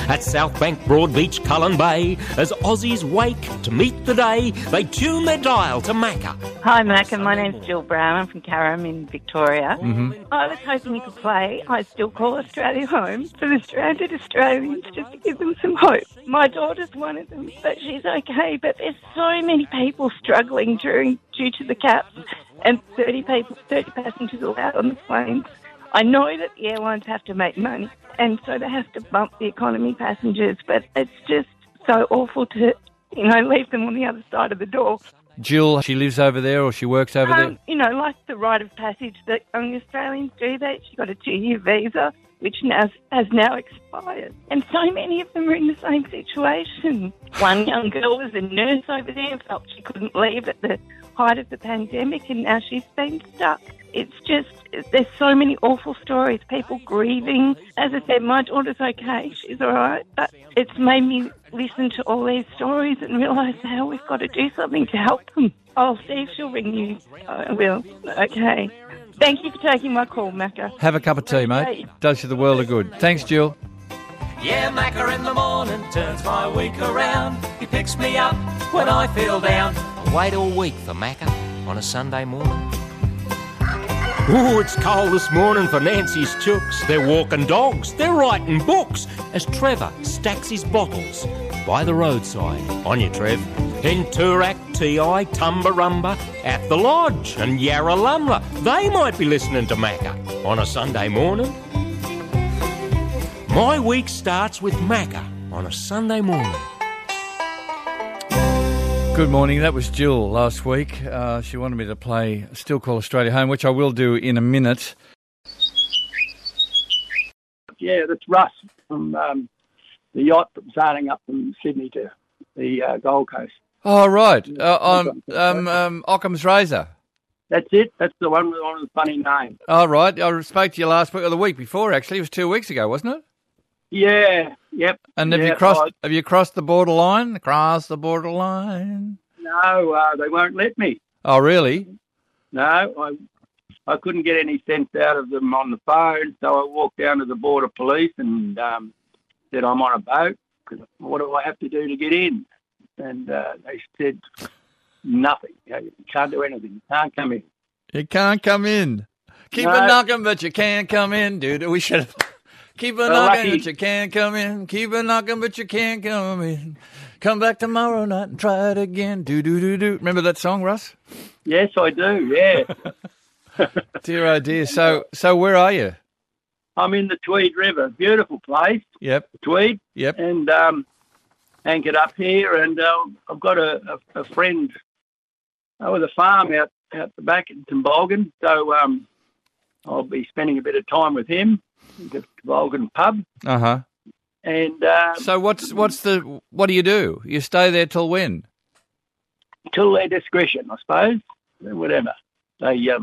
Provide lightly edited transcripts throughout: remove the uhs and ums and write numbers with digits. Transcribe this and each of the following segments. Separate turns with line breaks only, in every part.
At South Bank, Broadbeach, Cullen Bay, as Aussies wake to meet the day, they tune their dial to Macca.
Hi, Mac, and my name's Jill Brown. I'm from Carrum in Victoria. I was hoping you could play I Still Call Australia Home for the stranded Australians, just to give them some hope. My daughter's one of them, but she's okay. But there's so many people struggling due to the caps and 30 passengers allowed on the planes. I know that the airlines have to make money, and so they have to bump the economy passengers, but it's just so awful to, leave them on the other side of the door.
Jill, she lives over there or she works over there?
Like the rite of passage that young Australians do that. She got a 2-year visa, which has now expired. And so many of them are in the same situation. One young girl was a nurse over there and felt she couldn't leave at the height of the pandemic, and now she's been stuck. It's just, there's so many awful stories, people grieving. As I said, my daughter's okay, she's all right, but it's made me listen to all these stories and realise how we've got to do something to help them. I'll see if she'll ring you. I will. Okay. Thank you for taking my call, Macca.
Have a cup of tea, mate. Does you the world of good. Thanks, Jill.
Yeah, Macca in the morning turns my week around. He picks me up when I feel down. I wait all week for Macca on a Sunday morning. Ooh, it's cold this morning for Nancy's chooks. They're walking dogs, they're writing books, as Trevor stacks his bottles by the roadside. On you, Trev. In Toorak, Ti, Tumbarumba, at the lodge, and Yarralumla. They might be listening to Macca on a Sunday morning. My week starts with Macca on a Sunday morning.
Good morning. That was Jill last week. She wanted me to play Still Call Australia Home, which I will do in a minute.
Yeah, that's Russ from the yacht from sailing up from Sydney to the Gold Coast.
Oh, right. Occam's Razor.
That's it. That's the one with the funny name.
Oh, right. I spoke to you last week, or the week before, actually. It was 2 weeks ago, wasn't it?
Yeah, yep.
And have you crossed the borderline? Across the borderline?
No, they won't let me.
Oh, really?
No, I couldn't get any sense out of them on the phone, so I walked down to the border police and said I'm on a boat. What do I have to do to get in? And they said nothing. You can't do anything. You can't come in.
You can't come in. Keep a knocking, but you can't come in, dude. We should have... Keep a knocking, but you can't come in. Keep a knocking, but you can't come in. Come back tomorrow night and try it again. Do. Remember that song, Russ?
Yes, I do, yeah.
Dear, oh dear. So where are you?
I'm in the Tweed River. Beautiful place.
Yep.
Tweed.
Yep.
And anchored up here. And I've got a friend with a farm out the back in Tymbolgan. So I'll be spending a bit of time with him. The Tymbolgan pub.
Uh-huh.
And
so what do you do? You stay there till when?
Till their discretion, I suppose. Whatever. There's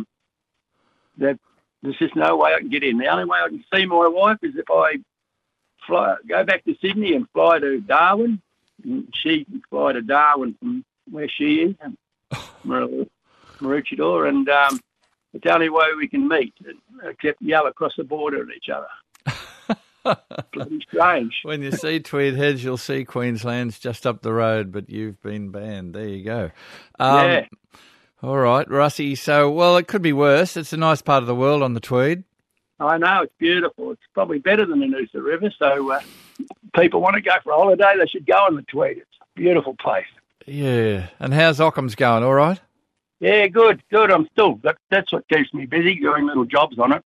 just no way I can get in. The only way I can see my wife is if I go back to Sydney and fly to Darwin. And she can fly to Darwin from where she is, Maroochydore, and it's the only way we can meet, except yell across the border at each other. Bloody strange.
When you see Tweed Heads, you'll see Queensland's just up the road, but you've been banned. There you go.
Yeah.
All right, Russie. So, well, it could be worse. It's a nice part of the world on the Tweed.
I know, it's beautiful. It's probably better than the Noosa River, so people want to go for a holiday, they should go on the Tweed. It's a beautiful place.
Yeah. And how's Occam's going, all right?
Yeah, good. I'm still, that's what keeps me busy, doing little jobs on it.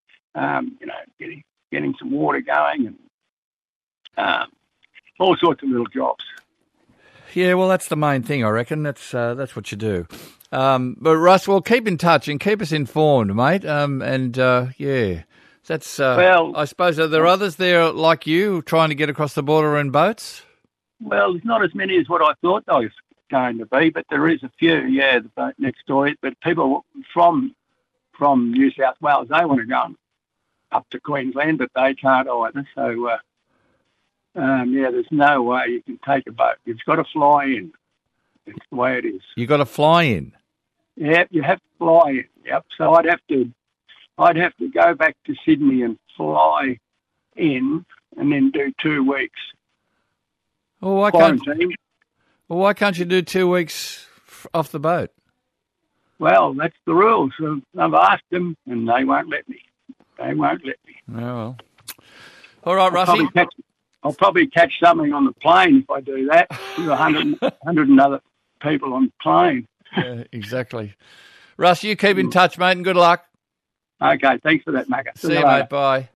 Getting some water going and all sorts of little jobs.
Yeah, well, that's the main thing, I reckon. That's what you do. But Russ, well, keep in touch and keep us informed, mate. Yeah, that's.
Well,
I suppose are there others there like you trying to get across the border in boats?
Well, there's not as many as what I thought there was going to be, but there is a few. Yeah, the boat next door. But people from New South Wales, they want to go up to Queensland, but they can't either. So, there's no way you can take a boat. You've got to fly in. It's the way it is.
You got to fly in.
Yep, you have to fly in. Yep. So I'd have to go back to Sydney and fly in, and then do 2 weeks
Well,
quarantine.
why can't you do 2 weeks off the boat?
Well, that's the rules. So I've asked them, and they won't let me. They won't let me.
Oh, well. All right, Russie.
I'll probably catch something on the plane if I do that. With 100 and other people on the plane.
Yeah, exactly. Russ, you keep in touch, mate, and good luck.
Okay, thanks for that, Macca.
See you, mate. Bye.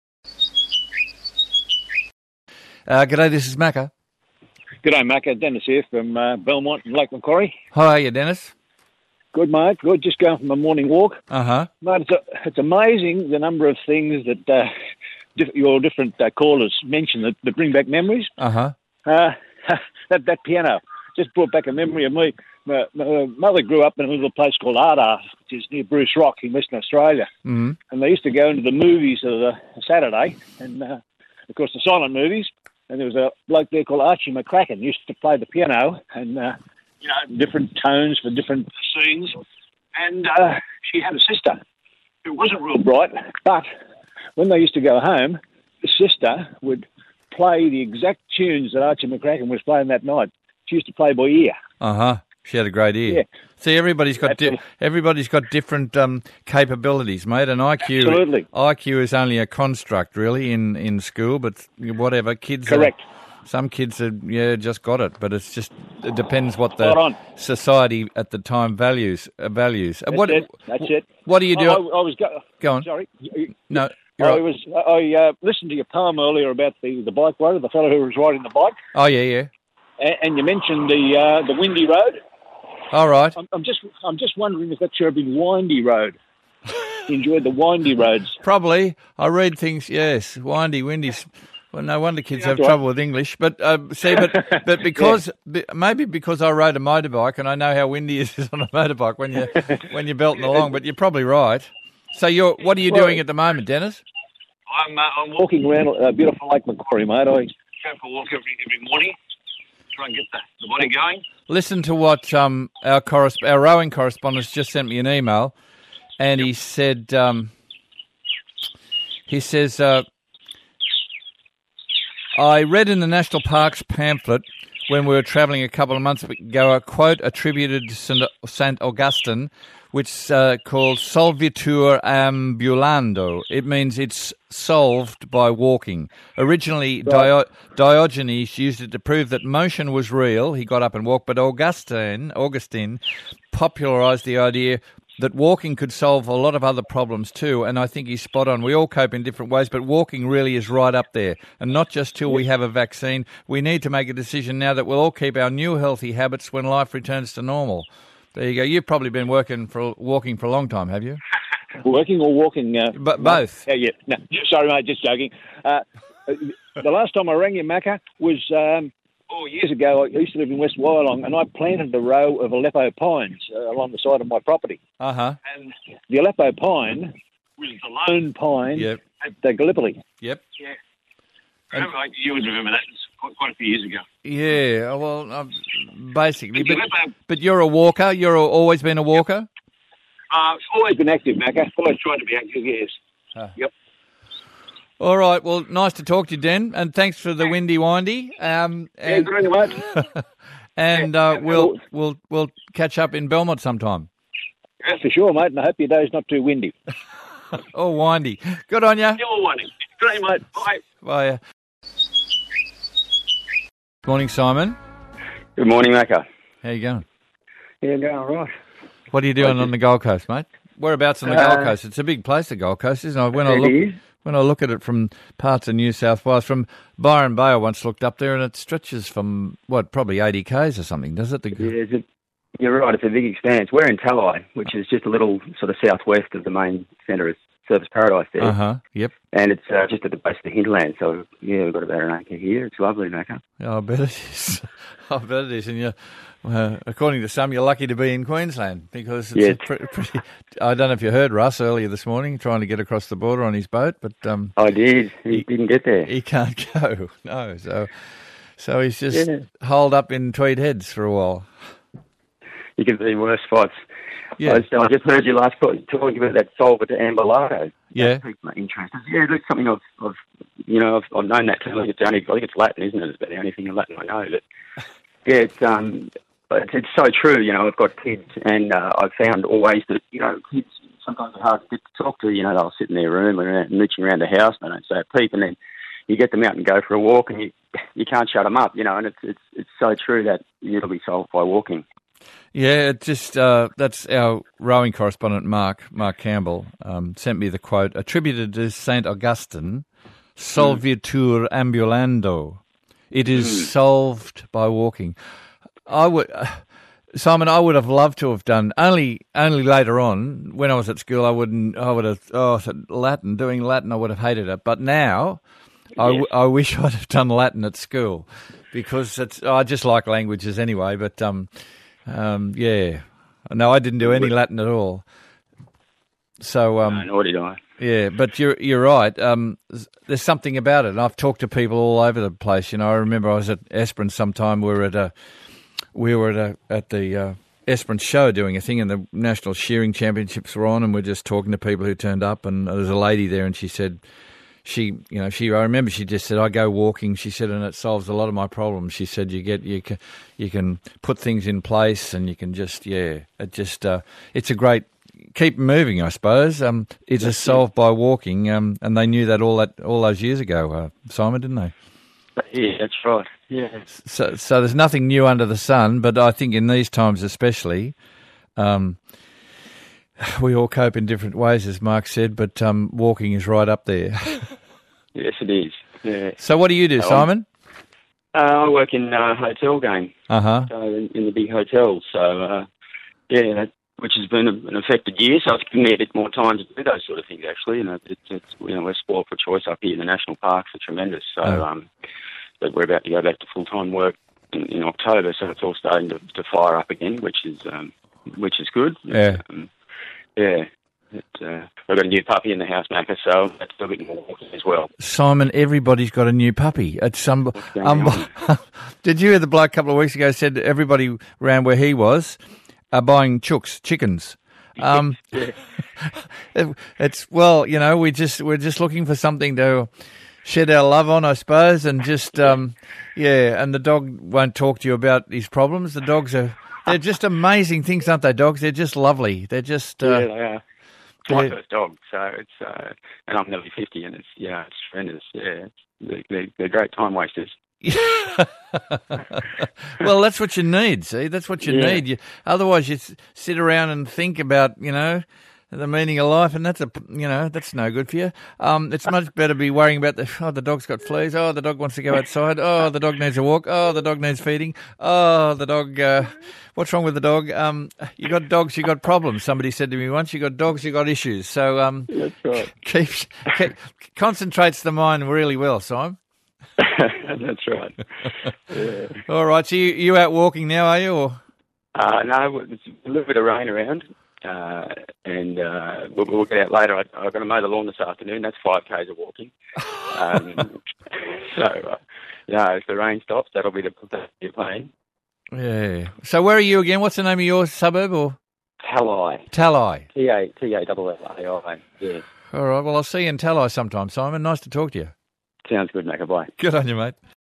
G'day, this is Macca.
G'day, Macca. Dennis here from Belmont and Lake Macquarie.
How are you, Dennis?
Good, mate. Good. Just going from a morning walk.
Uh-huh.
Mate, it's amazing the number of things that your different callers mention that bring back memories.
Uh-huh.
That piano just brought back a memory of me. My mother grew up in a little place called Ardagh, which is near Bruce Rock in Western Australia.
Mm-hmm.
And they used to go into the movies of a Saturday, and of course the silent movies. And there was a bloke there called Archie McCracken, used to play the piano and, different tones for different scenes. And she had a sister who wasn't real bright, but when they used to go home, the sister would play the exact tunes that Archie McCracken was playing that night. She used to play by ear.
Uh-huh. She had a great ear.
Yeah.
See, everybody's got different capabilities, mate. And IQ,
Absolutely.
IQ is only a construct, really, in school. But whatever, kids.
Correct.
Some kids just got it, but it depends what the
Spot on.
society at the time values.
That's it.
What do you do?
I was
Go on.
Sorry.
No.
I listened to your poem earlier about the bike rider, the fellow who was riding the bike.
Oh yeah.
And you mentioned the windy road.
All right.
I'm just wondering if that's your big windy road. You enjoyed the windy roads.
Probably. I read things. Yes, windy. Well, no wonder kids have trouble with English. But but because maybe because I rode a motorbike and I know how windy it is on a motorbike when you're belting along. But you're probably right. So what are you doing at the moment, Dennis?
I'm walking around beautiful Lake Macquarie, mate. I go for a walk every morning. Try and get the body going.
Listen to what our rowing correspondent just sent me an email, and he said I read in the National Parks pamphlet when we were travelling a couple of months ago a quote attributed to St. Augustine, which called solvitur ambulando. It means it's solved by walking. Originally, Diogenes used it to prove that motion was real. He got up and walked, but Augustine popularised the idea that walking could solve a lot of other problems too, and I think he's spot on. We all cope in different ways, but walking really is right up there, and not just till we have a vaccine. We need to make a decision now that we'll all keep our new healthy habits when life returns to normal. There you go. You've probably been walking for a long time, have you?
Working or walking?
But both.
Yeah. No, sorry, mate, just joking. The last time I rang you, Macca, was 4 years ago. I used to live in West Wyalong, and I planted a row of Aleppo pines along the side of my property.
Uh-huh.
And the Aleppo pine was the lone pine at Gallipoli.
Yep.
Yeah. You would remember that. It's quite a few years ago.
Yeah, well, basically. But you're a walker? You've always been a walker?
I've always been active, Macca. Always tried to be active, yes. Yep.
All right, well, nice to talk to you, Den, and thanks for the windy.
Good on you, mate.
And we'll catch up in Belmont sometime.
Yeah, for sure, mate, and I hope your day's not too windy.
Or windy. Good on you.
You're all windy. Good on you, mate. Bye.
Bye. Morning, Simon.
Good morning, Macca.
How you going?
Yeah, going all right.
What are you doing on the Gold Coast, mate? Whereabouts on the Gold Coast? It's a big place, the Gold Coast, isn't it? When I look at it from parts of New South Wales, from Byron Bay, I once looked up there, and it stretches from, probably 80 k's or something, does it?
You're right, it's a big expanse. We're in Talai, which is just a little sort of southwest of the main centre of Surfers Paradise there.
Uh-huh, yep.
And it's just at the base of the hinterland, so, yeah, we've got about an acre here. It's lovely, Macca.
Oh, I bet it is. I bet it is. And according to some, you're lucky to be in Queensland because it's pretty... I don't know if you heard Russ earlier this morning trying to get across the border on his boat, but...
I did. He didn't get there.
He can't go, no. So he's just holed up in Tweed Heads for a while.
You can be in worse spots.
Yeah.
I just heard you last talking about that solver to ambulato.
Yeah.
That piqued my interest. Yeah, that's something I've known that term. I think it's Latin, isn't it? It's about the only thing in Latin I know. But yeah, but it's so true. I've got kids, and I've found always that kids sometimes are hard to get to talk to. They'll sit in their room and mooching around the house, and they don't say a peep, and then you get them out and go for a walk, and you can't shut them up. And it's so true that it'll be solved by walking.
Yeah, it just that's our rowing correspondent, Mark Campbell, sent me the quote attributed to St. Augustine, solvitur ambulando. It is solved by walking. Simon, I would have loved to have done only later on when I was at school. I would have Latin. Doing Latin, I would have hated it. But now, yes. I wish I'd have done Latin at school because I just like languages anyway. But yeah, no, I didn't do any Latin at all. So
no, nor did I.
Yeah, but you're right. There's something about it, and I've talked to people all over the place. I remember I was at Esperance sometime. We were at the Esperance show doing a thing, and the National Shearing Championships were on, and we're just talking to people who turned up, and there was a lady there, and she said, I remember she just said, I go walking, she said, and it solves a lot of my problems. She said, you can put things in place, and you can just, it's a great, keep moving, I suppose. It's a solved by walking, and they knew that all those years ago, Simon, didn't they?
Yeah, that's right. Yeah.
So there's nothing new under the sun, but I think in these times especially, we all cope in different ways, as Mark said, but walking is right up there.
Yes, it is. Yeah.
So what do you do, Simon?
I work in a hotel game.
Uh-huh.
So in the big hotels. So, which has been an affected year, so it's given me a bit more time to do those sort of things, actually. We're spoiled for choice up here. The national parks are tremendous. So, but we're about to go back to full-time work in October, so it's all starting to fire up again, which is good.
Yeah.
I've got a new puppy in the house, Macca, so that's a bit more walking as well.
Simon, everybody's got a new puppy. Did you hear the bloke a couple of weeks ago said everybody around where he was are buying chickens? It's we're just looking for something to shed our love on, I suppose, and just and the dog won't talk to you about his problems. The dogs they're just amazing things, aren't they, dogs? They're just lovely. They're just...
yeah, they are. It's my first dog, so it's... and I'm nearly 50, and it's tremendous. Yeah, they're great time wasters.
Well, that's what you need, see? That's what you need. Otherwise, you sit around and think about, the meaning of life, and that's no good for you. It's much better to be worrying about the dog's got fleas. Oh, the dog wants to go outside. Oh, the dog needs a walk. Oh, the dog needs feeding. Oh, the dog, what's wrong with the dog? You got dogs, you got problems. Somebody said to me once, you got dogs, you got issues. So,
that's right.
Concentrates the mind really well, Simon.
That's right. Yeah.
All right, so you out walking now, are you? Or?
No, there's a little bit of rain around. And we'll get out later. I've got to mow the lawn this afternoon. That's 5 k's of walking. If the rain stops, that'll be the plan.
Yeah. So where are you again? What's the name of your suburb? Or
Talai.
Talai.
Talai. Yeah.
All right. Well, I'll see you in Talai sometime, Simon. Nice to talk to you.
Sounds good, Macca. Bye.
Good on you, mate.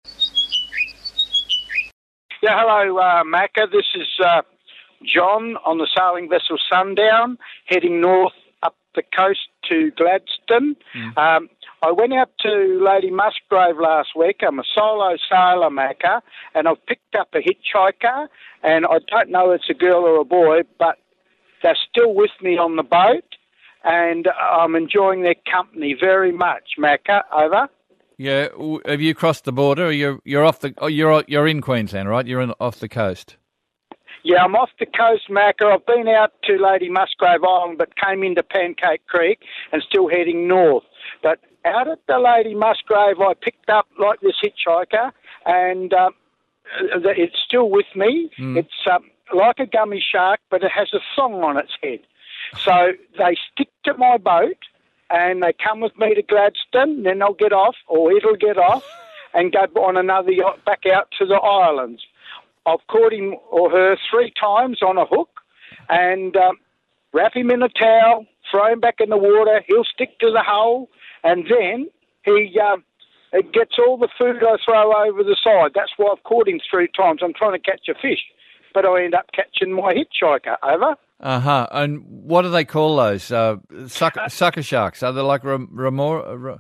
Yeah, hello, Macca. This is John on the sailing vessel Sundown, heading north up the coast to Gladstone. I went out to Lady Musgrave last week. I'm a solo sailor, Macca, and I've picked up a hitchhiker, and I don't know if it's a girl or a boy, but they're still with me on the boat, and I'm enjoying their company very much, Macca. Over.
Yeah, have you crossed the border? Or you're off the? Oh, you're in Queensland, right? You're off the coast.
Yeah, I'm off the coast, Macca. I've been out to Lady Musgrave Island, but came into Pancake Creek and still heading north. But out at the Lady Musgrave, I picked up like this hitchhiker, and it's still with me. It's like a gummy shark, but it has a song on its head. So they stick to my boat, and they come with me to Gladstone, then they'll get off, or it'll get off, and go on another yacht back out to the islands. I've caught him or her 3 times on a hook, and wrap him in a towel, throw him back in the water. He'll stick to the hole, and then it gets all the food I throw over the side. That's why I've caught him 3 times. I'm trying to catch a fish, but I end up catching my hitchhiker. Over.
Uh-huh. And what do they call those? Sucker sharks? Are they like remora?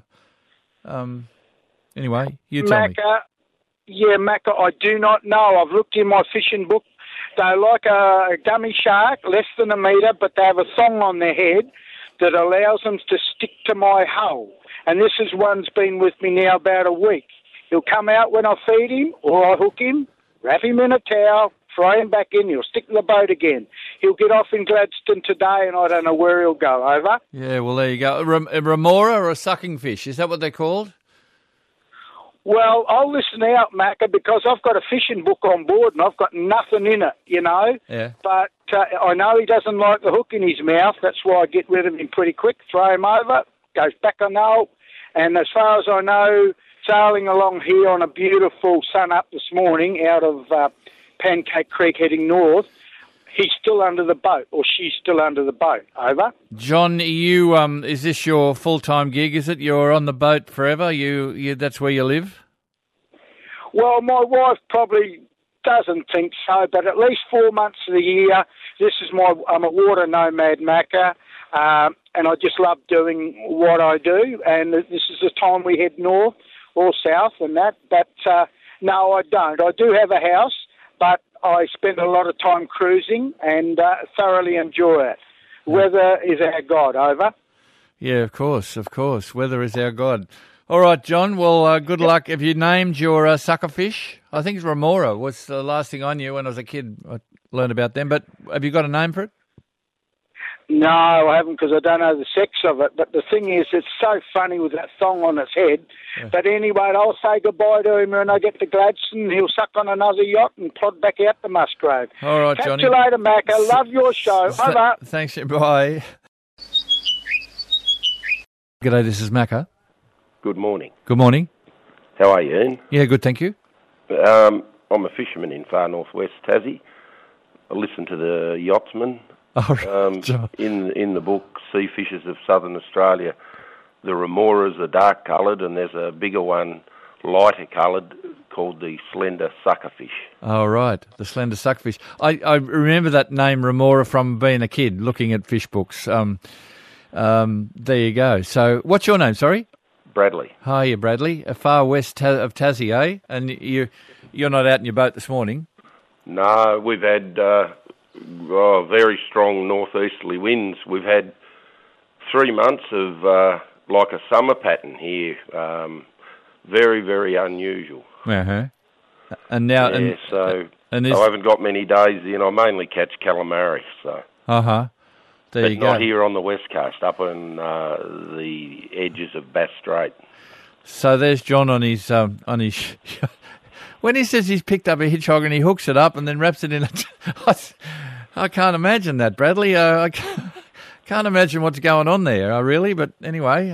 Anyway, you tell me.
Yeah, Macca, I do not know. I've looked in my fishing book. They're like a gummy shark, less than a metre, but they have a thong on their head that allows them to stick to my hull. And this is one's been with me now about a week. He'll come out when I feed him or I hook him, wrap him in a towel, throw him back in, he'll stick to the boat again. He'll get off in Gladstone today and I don't know where he'll go. Over.
Yeah, well, there you go. A remora or a sucking fish, is that what they're called?
Well, I'll listen out, Macca, because I've got a fishing book on board and I've got nothing in it, you know.
Yeah.
But I know he doesn't like the hook in his mouth. That's why I get rid of him pretty quick, throw him over, goes back on the hole. And as far as I know, sailing along here on a beautiful sun up this morning out of Pancake Creek heading north, he's still under the boat, or she's still under the boat. Over.
John, you is this your full-time gig, is it? You're on the boat forever? You that's where you live?
Well, my wife probably doesn't think so, but at least 4 months of the year, I'm a water nomad, Macca, and I just love doing what I do, and this is the time we head north or south and that. But no, I don't. I do have a house, but I spend a lot of time cruising and thoroughly enjoy it. Weather is our God. Over.
Yeah, of course. Weather is our God. All right, John. Well, good luck. Have you named your sucker fish? I think it's remora. Was the last thing I knew when I was a kid. I learned about them. But have you got a name for it?
No, I haven't, because I don't know the sex of it. But the thing is, it's so funny with that thong on its head. Yeah. But anyway, I'll say goodbye to him when I get to Gladstone. He'll suck on another yacht and plod back out to Musgrave.
All right,
Catch
Johnny.
you later, Mac. I love your show. Over.
Thanks. Bye. G'day, this is Macca.
Good morning.
Good morning.
How are you, Ian?
Yeah, good, thank you.
I'm a fisherman in far northwest Tassie. I listen to the yachtsman. In the book Sea Fishes of Southern Australia, the remoras are dark coloured and there's a bigger one, lighter coloured, called the slender suckerfish.
Oh, right, the slender suckerfish. I remember that name remora from being a kid, looking at fish books. There you go. So what's your name, sorry?
Bradley.
Hiya, Bradley. Far west of Tassie, eh? And you're not out in your boat this morning?
No, we've had... very strong northeasterly winds. We've had 3 months of like a summer pattern here. Very, very unusual.
Uh-huh. And now,
yeah, so I haven't got many days in. I mainly catch calamari. So.
Uh-huh. There you go. But
not here on the west coast, up on the edges of Bass Strait.
So there's John on his when he says he's picked up a hitchhiker and he hooks it up and then wraps it in I can't imagine that, Bradley. I can't imagine what's going on there, really. But anyway,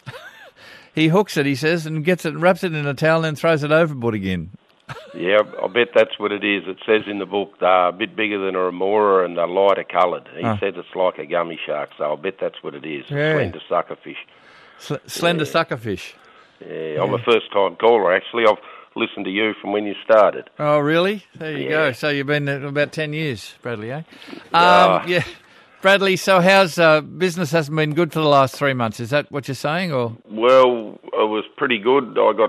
he hooks it, he says, and gets it and wraps it in a towel and then throws it overboard again.
Yeah, I bet that's what it is. It says in the book they're a bit bigger than a remora and they're lighter coloured. He says it's like a gummy shark, so I bet that's what it is.
Yeah.
Slender suckerfish.
Slender suckerfish.
Yeah, I'm a first-time caller, actually. I've listened to you from when you started.
Oh, really? There you go. So you've been there about 10 years, Bradley, eh? Yeah. Bradley, so how's business hasn't been good for the last 3 months? Is that what you're saying? Or?
Well, it was pretty good. I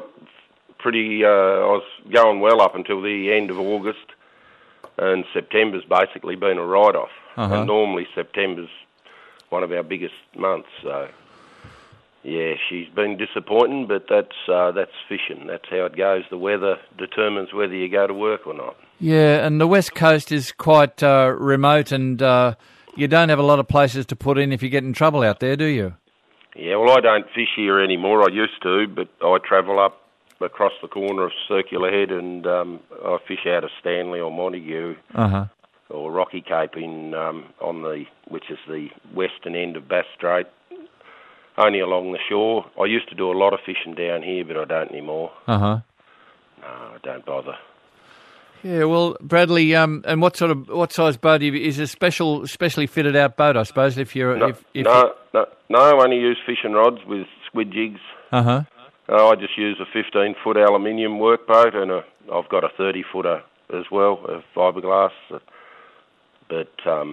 was going well up until the end of August, and September's basically been a write-off.
Uh-huh.
And normally September's one of our biggest months, so... Yeah, she's been disappointing, but that's fishing. That's how it goes. The weather determines whether you go to work or not.
Yeah, and the West Coast is quite remote, and you don't have a lot of places to put in if you get in trouble out there, do you?
Yeah, well, I don't fish here anymore. I used to, but I travel up across the corner of Circular Head, and I fish out of Stanley or Montague or Rocky Cape which is the western end of Bass Strait. Only along the shore. I used to do a lot of fishing down here, but I don't anymore.
Uh-huh.
No, I don't bother.
Yeah, well, Bradley, and what size boat is a specially fitted out boat? I suppose if you're
no, I only use fishing rods with squid jigs.
I
just use a 15-foot aluminium workboat, and I've got a 30-footer as well, of fiberglass. But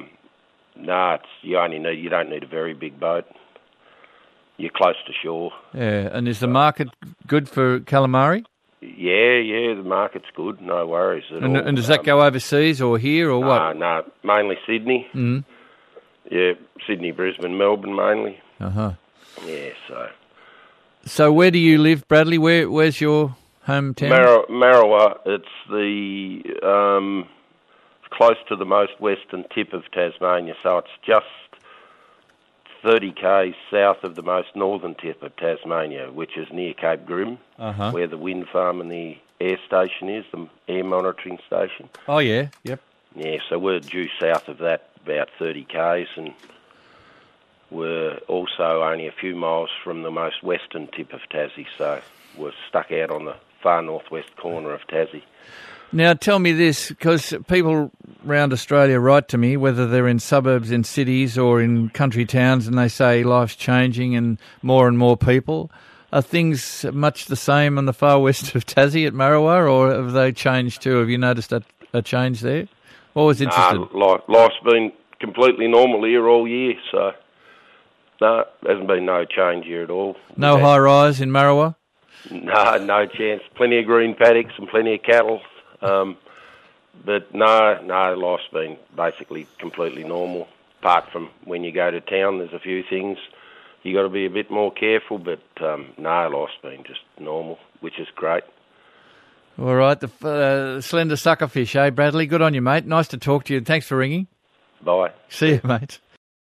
you don't need a very big boat. You're close to shore.
Yeah, and is the market good for calamari?
Yeah, the market's good. No worries at all.
And does that go overseas or here or what?
No, mainly Sydney.
Mm.
Yeah, Sydney, Brisbane, Melbourne mainly.
Uh-huh.
Yeah,
So where do you live, Bradley? Where's your hometown?
Marrawa. It's the close to the most western tip of Tasmania, so it's just 30 k's south of the most northern tip of Tasmania, which is near Cape Grim, where the wind farm and the air station is, the air monitoring station.
Oh, yeah, yep.
Yeah, so we're due south of that about 30 k's, and we're also only a few miles from the most western tip of Tassie, so we're stuck out on the far northwest corner of Tassie.
Now, tell me this, because people around Australia write to me, whether they're in suburbs, in cities or in country towns, and they say life's changing and more people. Are things much the same on the far west of Tassie at Marrawa, or have they changed too? Have you noticed a change there? What was interesting?
Life's been completely normal here all year, so no, there hasn't been no change here at all.
No high-rise in Marrawa?
No chance. Plenty of green paddocks and plenty of cattle. But no, life's been basically completely normal. Apart from when you go to town, there's a few things you got to be a bit more careful. But no, life's been just normal, which is great.
All right, the slender suckerfish, eh, Bradley? Good on you, mate. Nice to talk to you. Thanks for ringing.
Bye.
See you, mate.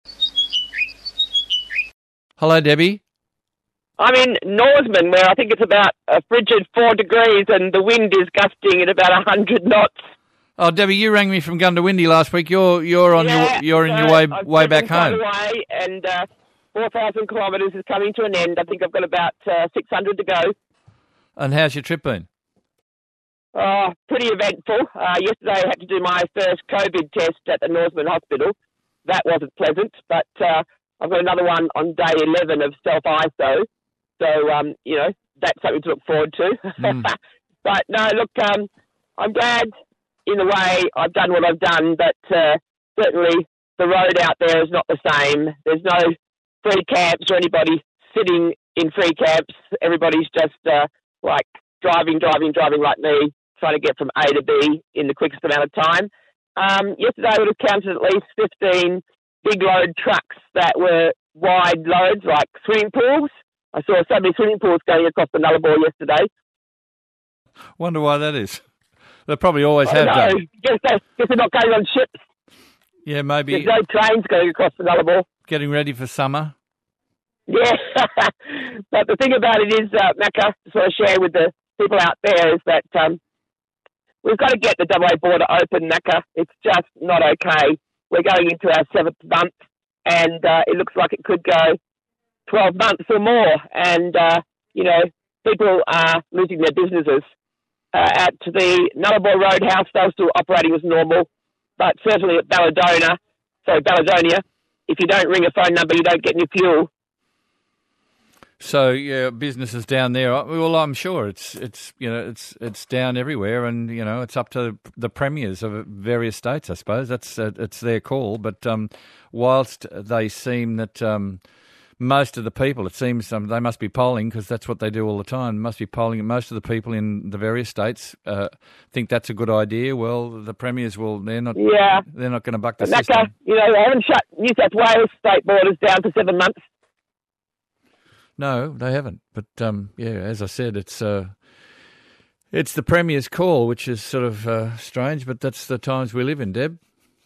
Hello, Debbie.
I'm in Norseman, where I think it's about a frigid 4 degrees and the wind is gusting at about 100 knots.
Oh, Debbie, you rang me from Gundawindi last week. You're on your way back home.
Away, and 4,000 kilometres is coming to an end. I think I've got about 600 to go.
And how's your trip been?
Pretty eventful. Yesterday I had to do my first COVID test at the Norseman Hospital. That wasn't pleasant, but I've got another one on day 11 of self-ISO. So, that's something to look forward to. But no, look, I'm glad in a way I've done what I've done, but certainly the road out there is not the same. There's no free camps or anybody sitting in free camps. Everybody's just like driving like me, trying to get from A to B in the quickest amount of time. Yesterday I would have counted at least 15 big load trucks that were wide loads, like swimming pools. I saw so many swimming pools going across the Nullarbor yesterday.
Wonder why that is. They probably always have done.
Guess they're not going on ships.
Yeah, maybe.
There's no trains going across the Nullarbor.
Getting ready for summer.
Yeah. But the thing about it is, Macca, to sort of share with the people out there, is that we've got to get the WA border open, Macca. It's just not okay. We're going into our 7th month, and it looks like it could go 12 months or more. And, people are losing their businesses. At the Nullarbor Roadhouse, they're still operating as normal, but certainly at Balladonia, if you don't ring a phone number, you don't get any fuel.
So yeah, businesses down there. Well, I'm sure it's down everywhere, and it's up to the premiers of various states. I suppose it's their call. But whilst they seem that most of the people, it seems they must be polling, because that's what they do all the time. Must be polling, and most of the people in the various states think that's a good idea. Well, the premiers they're not going to buck the system.
They haven't shut New South Wales state borders down for 7 months.
No, they haven't. But as I said, it's the premier's call, which is sort of strange. But that's the times we live in, Deb.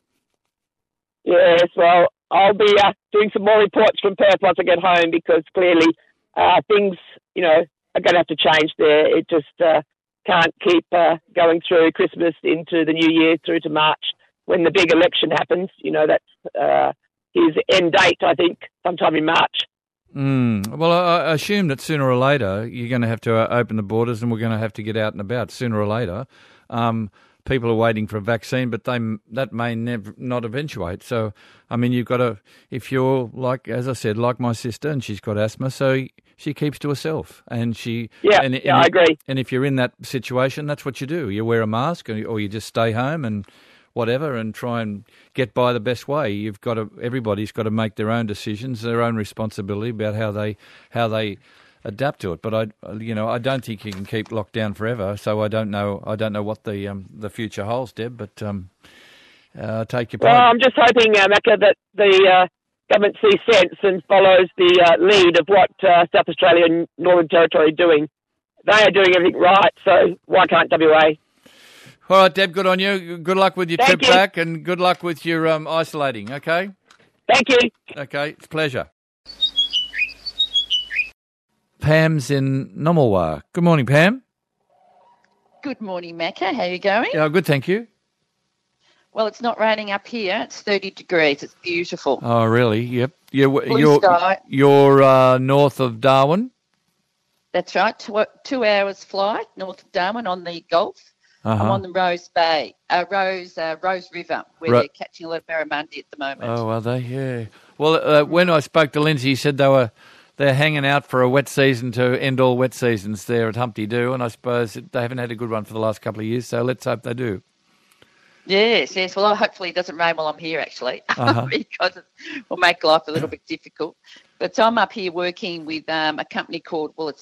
Yes, well, I'll be doing some more reports from Perth once I get home, because clearly things, are going to have to change there. It just can't keep going through Christmas into the New Year through to March when the big election happens. That's his end date, I think, sometime in March.
Well, I assume that sooner or later you're going to have to open the borders, and we're going to have to get out and about sooner or later. people are waiting for a vaccine, but that may never not eventuate. So, I mean, you've got to, if you're like, as I said, like my sister, and she's got asthma, so she keeps to herself, and
I agree.
And if you're in that situation, that's what you do. You wear a mask, or you just stay home and whatever, and try and get by the best way. Everybody's got to make their own decisions, their own responsibility about how they adapt to it. But I don't think you can keep locked down forever. So I don't know what the future holds, Deb. But take your point.
Well, I'm just hoping, Macca, that the government sees sense and follows the lead of what South Australia and Northern Territory are doing. They are doing everything right, so why can't WA?
All right, Deb, good on you. Good luck with your trip back, and good luck with your isolating, okay?
Thank you.
Okay, it's a pleasure. Pam's in Nomilwa. Good morning, Pam.
Good morning, Macca. How are you going?
Yeah, good, thank you.
Well, it's not raining up here. It's 30 degrees. It's beautiful.
Oh, really? Yep.
Blue sky.
You're north of Darwin?
That's right. 2 hours flight north of Darwin on the Gulf.
Uh-huh.
I'm on the Rose River, where they're catching a lot of barramundi at the moment.
Oh, are they? Yeah. Well, when I spoke to Lindsay, he said they're hanging out for a wet season to end all wet seasons there at Humpty Doo, and I suppose they haven't had a good one for the last couple of years, so let's hope they do.
Yes. Well, hopefully it doesn't rain while I'm here, actually, because it will make life a little bit difficult. But I'm up here working with a company called, it's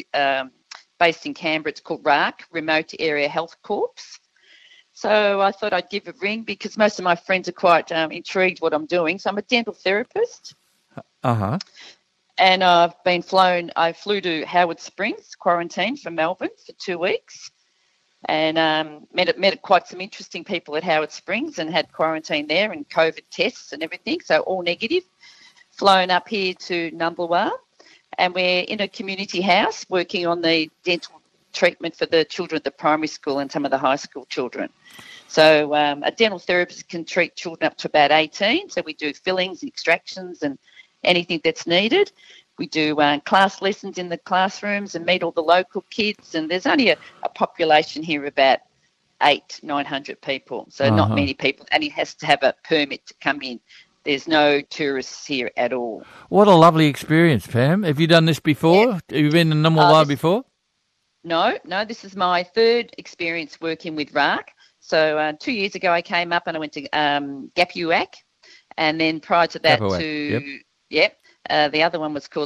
based in Canberra. It's called RARC, Remote Area Health Corps. So I thought I'd give a ring because most of my friends are quite intrigued what I'm doing. So I'm a dental therapist.
Uh-huh.
And I flew to Howard Springs, quarantined from Melbourne for 2 weeks, and met quite some interesting people at Howard Springs and had quarantine there and COVID tests and everything, so all negative. Flown up here to Nomilwa, and we're in a community house working on the dental treatment for the children at the primary school and some of the high school children. So a dental therapist can treat children up to about 18, so we do fillings and extractions and anything that's needed. We do class lessons in the classrooms and meet all the local kids, and there's only a population here of about 900 people, so not many people, and it has to have a permit to come in. There's no tourists here at all.
What a lovely experience, Pam. Have you done this before?
Yeah.
Have you been in Nomilwa before?
No, this is my third experience working with RARC. So 2 years ago I came up and I went to Gapuak, and then prior to that the other one was called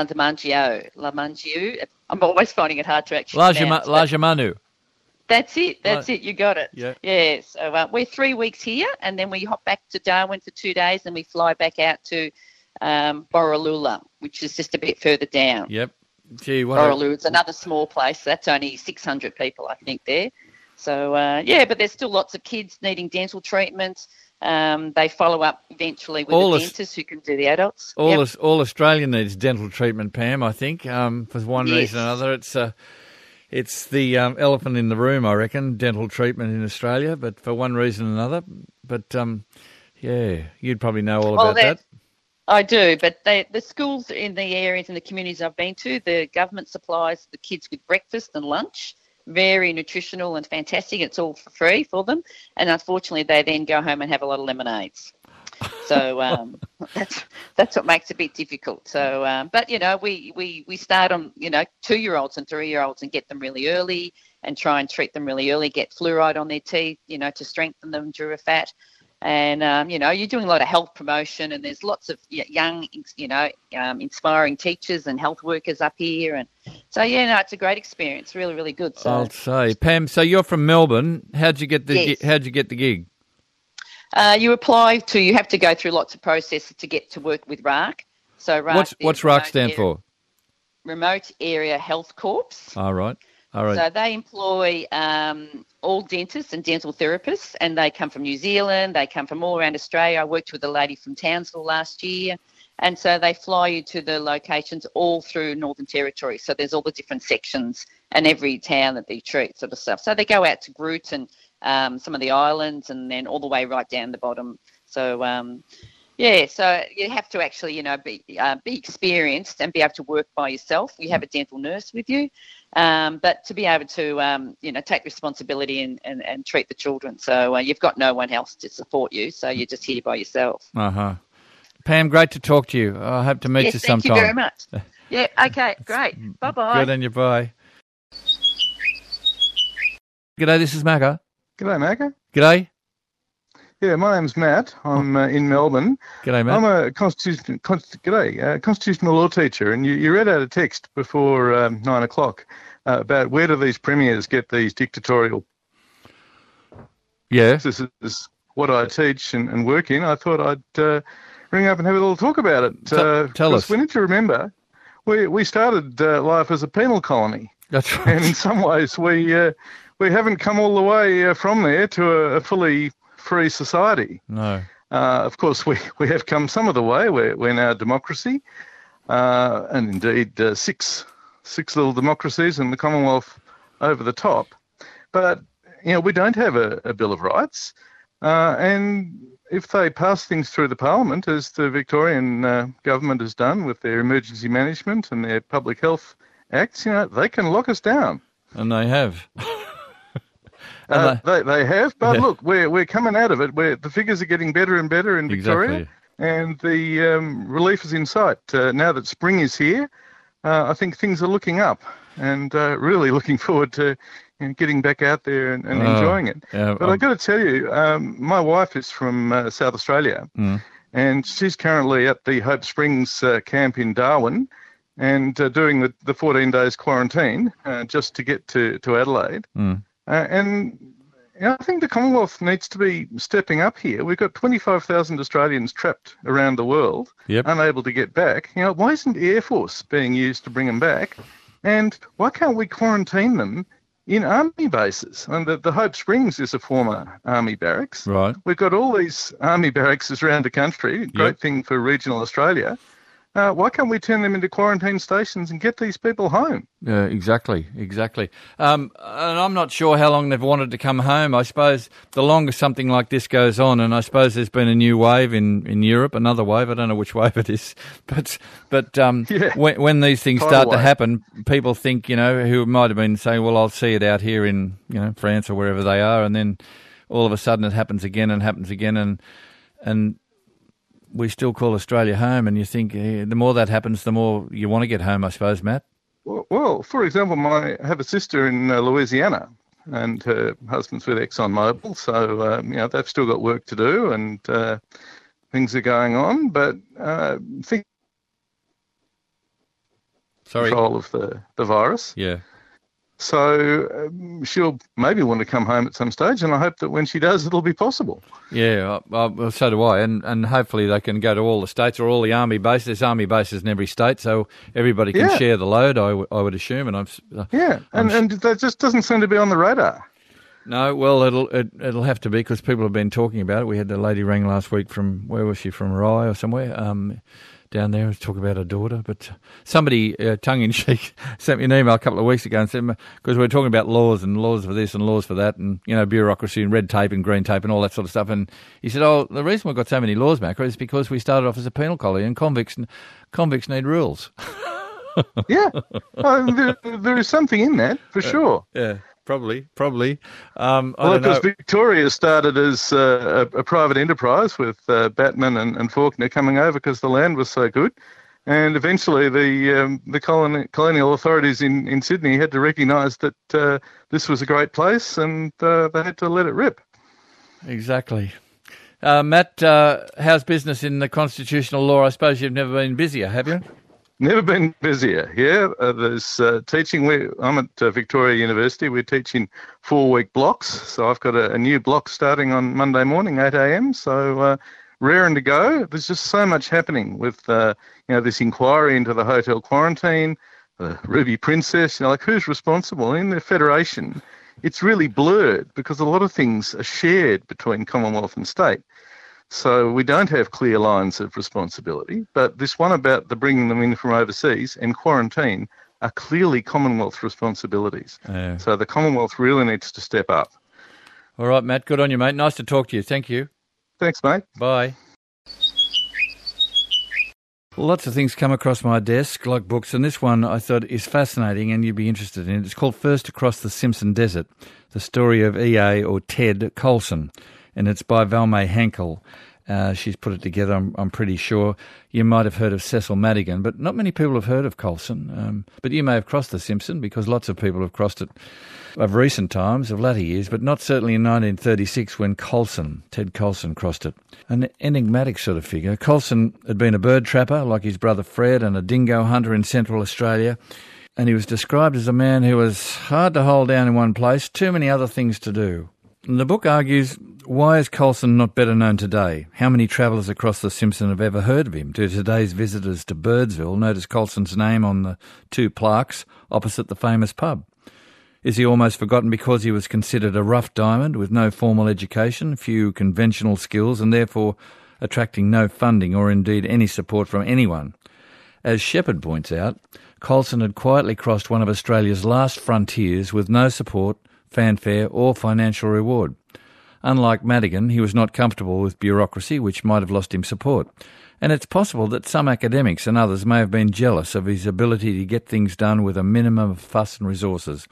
Lamangiu. I'm always finding it hard to actually pronounce.
Lajamanu.
That's it. You got it.
Yeah.
So we're 3 weeks here, and then we hop back to Darwin for 2 days, and we fly back out to Borroloola, which is just a bit further down.
Yep. Gee,
Borroloola is another small place. That's only 600 people, I think, there. So, but there's still lots of kids needing dental treatment. They follow up eventually with a dentist who can do the adults.
All Australia needs dental treatment, Pam, I think, for one reason or another. It's the elephant in the room, I reckon, dental treatment in Australia, but for one reason or another. But, you'd probably know all about that.
I do, but the schools in the areas and the communities I've been to, the government supplies the kids with breakfast and lunch. Very nutritional and fantastic. It's all for free for them. And unfortunately, they then go home and have a lot of lemonades. So that's what makes it a bit difficult. So, but, we start on, 2-year-olds and 3-year-olds and get them really early and try and treat them really early, get fluoride on their teeth, to strengthen them, Durafat. And, you're doing a lot of health promotion, and there's lots of young, inspiring teachers and health workers up here. And so, it's a great experience, really, really good. So,
I'll say. Pam, so you're from Melbourne. How'd you get the gig? You
have to go through lots of processes to get to work with RARC. So
what's RARC stand for?
Remote Area Health Corps.
All right.
So they employ all dentists and dental therapists, and they come from New Zealand. They come from all around Australia. I worked with a lady from Townsville last year, and so they fly you to the locations all through Northern Territory. So there's all the different sections and every town that they treat, sort of stuff. So they go out to Groot and some of the islands, and then all the way right down the bottom. So so you have to actually, be experienced and be able to work by yourself. You have a dental nurse with you. But to be able to, take responsibility and treat the children. So you've got no one else to support you, so you're just here by yourself.
Uh-huh. Pam, great to talk to you. I hope to meet you sometime.
Thank you very much. Yeah, okay, great. Bye-bye.
Good on you, bye. G'day, this is Macca.
G'day, Macca.
G'day.
Yeah, my name's Matt. I'm in Melbourne.
G'day, Matt.
I'm a constitutional law teacher, and you read out a text before 9 o'clock about where do these premiers get these dictatorial...
Yeah.
This is what I teach and work in. I thought I'd ring up and have a little talk about it.
Tell us.
We need to remember, we started life as a penal colony.
That's right.
And in some ways we haven't come all the way from there to a fully free society.
No.
Of course, we have come some of the way. We're now a democracy, and indeed six little democracies and the Commonwealth over the top. But, we don't have a Bill of Rights. And if they pass things through the Parliament, as the Victorian government has done with their emergency management and their public health acts, they can lock us down.
And they have.
They have, but look, we're coming out of it. The figures are getting better and better in Victoria, and the relief is in sight. Now that spring is here, I think things are looking up, and really looking forward to getting back out there and enjoying it.
Yeah,
but I've got to tell you, my wife is from South Australia, and she's currently at the Hope Springs camp in Darwin, and doing the 14 days quarantine just to get to Adelaide. And I think the Commonwealth needs to be stepping up here. We've got 25,000 Australians trapped around the world, unable to get back. Why isn't the Air Force being used to bring them back? And why can't we quarantine them in army bases? And the Hope Springs is a former army barracks.
Right.
We've got all these army barracks around the country. Great thing for regional Australia. Why can't we turn them into quarantine stations and get these people home?
Yeah, exactly. And I'm not sure how long they've wanted to come home. I suppose the longer something like this goes on, and I suppose there's been a new wave in Europe, another wave. I don't know which wave it is, but when these things start to happen, people think, who might have been saying, well, I'll see it out here in France or wherever they are, and then all of a sudden it happens again and we still call Australia home, and you think the more that happens, the more you want to get home, I suppose, Matt.
Well, for example, I have a sister in Louisiana, and her husband's with ExxonMobil, so they've still got work to do, and things are going on. But control of the virus.
Yeah.
So she'll maybe want to come home at some stage, and I hope that when she does, it'll be possible.
Yeah, well, so do I, and hopefully they can go to all the states or all the army bases. There's army bases in every state, so everybody can share the load, I would assume. And
and that just doesn't seem to be on the radar.
No, well, it'll have to be, because people have been talking about it. We had a lady rang last week from, where was she, from Rye or somewhere, down there, was talking about her daughter. But somebody, tongue-in-cheek, sent me an email a couple of weeks ago and said, because we were talking about laws for this and laws for that, and, bureaucracy and red tape and green tape and all that sort of stuff. And he said, the reason we've got so many laws, Macca, is because we started off as a penal colony, and convicts need rules.
Yeah. There is something in that, for sure.
Yeah. Probably.
Because Victoria started as a private enterprise with Batman and Faulkner coming over because the land was so good, and eventually the colonial authorities in Sydney had to recognise that this was a great place, and they had to let it rip.
Exactly. Matt, how's business in the constitutional law? I suppose you've never been busier, have you?
Never been busier, yeah. There's teaching. I'm at Victoria University. We're teaching 4-week blocks. So I've got a new block starting on Monday morning, 8 a.m. So raring to go. There's just so much happening with, this inquiry into the hotel quarantine, the Ruby Princess, who's responsible? In the Federation, it's really blurred because a lot of things are shared between Commonwealth and state. So we don't have clear lines of responsibility, but this one about the bringing them in from overseas and quarantine are clearly Commonwealth responsibilities.
Yeah.
So the Commonwealth really needs to step up.
All right, Matt, good on you, mate. Nice to talk to you. Thank you.
Thanks, mate.
Bye. Lots of things come across my desk, like books, and this one I thought is fascinating and you'd be interested in. It's called First Across the Simpson Desert, the story of E.A. or Ted Colson, and it's by Valmay Hankel. She's put it together, I'm pretty sure. You might have heard of Cecil Madigan, but not many people have heard of Colson. But you may have crossed the Simpson, because lots of people have crossed it of recent times, of latter years, but not certainly in 1936 when Ted Colson crossed it. An enigmatic sort of figure. Colson had been a bird trapper, like his brother Fred, and a dingo hunter in Central Australia, and he was described as a man who was hard to hold down in one place, too many other things to do. And the book argues, why is Colson not better known today? How many travellers across the Simpson have ever heard of him? Do today's visitors to Birdsville notice Colson's name on the 2 plaques opposite the famous pub? Is he almost forgotten because he was considered a rough diamond with no formal education, few conventional skills, and therefore attracting no funding or indeed any support from anyone? As Shepherd points out, Colson had quietly crossed one of Australia's last frontiers with no support, fanfare or financial reward. Unlike Madigan, he was not comfortable with bureaucracy, which might have lost him support. And it's possible that some academics and others may have been jealous of his ability to get things done with a minimum of fuss and resources.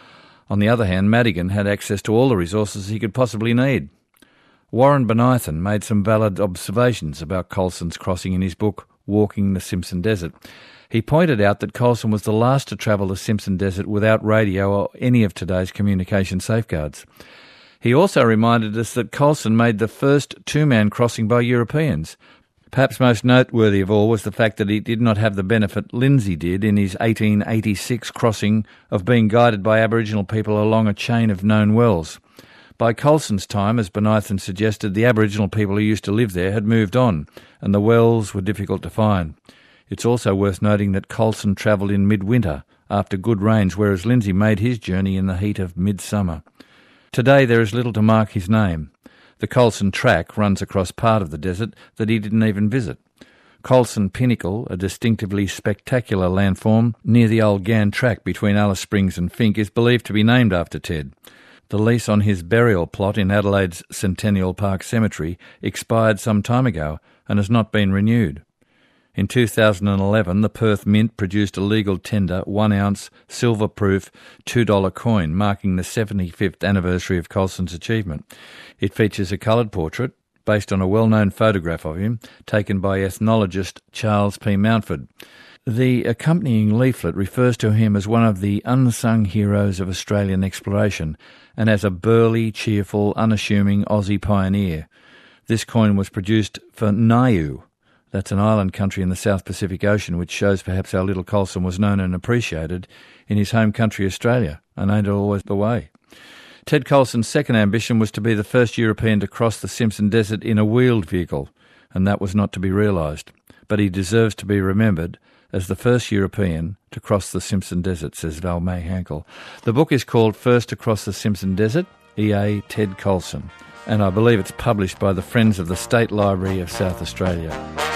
On the other hand, Madigan had access to all the resources he could possibly need. Warren Benithan made some valid observations about Colson's crossing in his book, Walking the Simpson Desert. He pointed out that Colson was the last to travel the Simpson Desert without radio or any of today's communication safeguards. He also reminded us that Colson made the first 2-man crossing by Europeans. Perhaps most noteworthy of all was the fact that he did not have the benefit Lindsay did in his 1886 crossing of being guided by Aboriginal people along a chain of known wells. By Colson's time, as Benithan suggested, the Aboriginal people who used to live there had moved on, and the wells were difficult to find. It's also worth noting that Colson travelled in midwinter after good rains, whereas Lindsay made his journey in the heat of midsummer. Today there is little to mark his name. The Colson Track runs across part of the desert that he didn't even visit. Colson Pinnacle, a distinctively spectacular landform near the old Gann Track between Alice Springs and Finke, is believed to be named after Ted. The lease on his burial plot in Adelaide's Centennial Park Cemetery expired some time ago and has not been renewed. In 2011, the Perth Mint produced a legal tender 1-ounce silver-proof $2 coin marking the 75th anniversary of Colson's achievement. It features a coloured portrait based on a well-known photograph of him taken by ethnologist Charles P. Mountford. The accompanying leaflet refers to him as one of the unsung heroes of Australian exploration and as a burly, cheerful, unassuming Aussie pioneer. This coin was produced for Niue. That's an island country in the South Pacific Ocean, which shows perhaps how little Colson was known and appreciated in his home country Australia, and ain't always the way. Ted Colson's second ambition was to be the first European to cross the Simpson Desert in a wheeled vehicle, and that was not to be realised. But he deserves to be remembered as the first European to cross the Simpson Desert, says Valmay Hankel. The book is called First Across the Simpson Desert, E.A. Ted Colson, and I believe it's published by the Friends of the State Library of South Australia.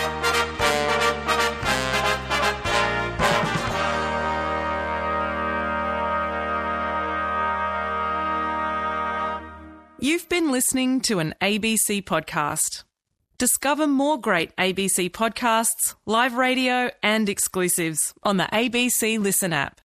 You've been listening to an ABC podcast. Discover more great ABC podcasts, live radio and exclusives on the ABC Listen app.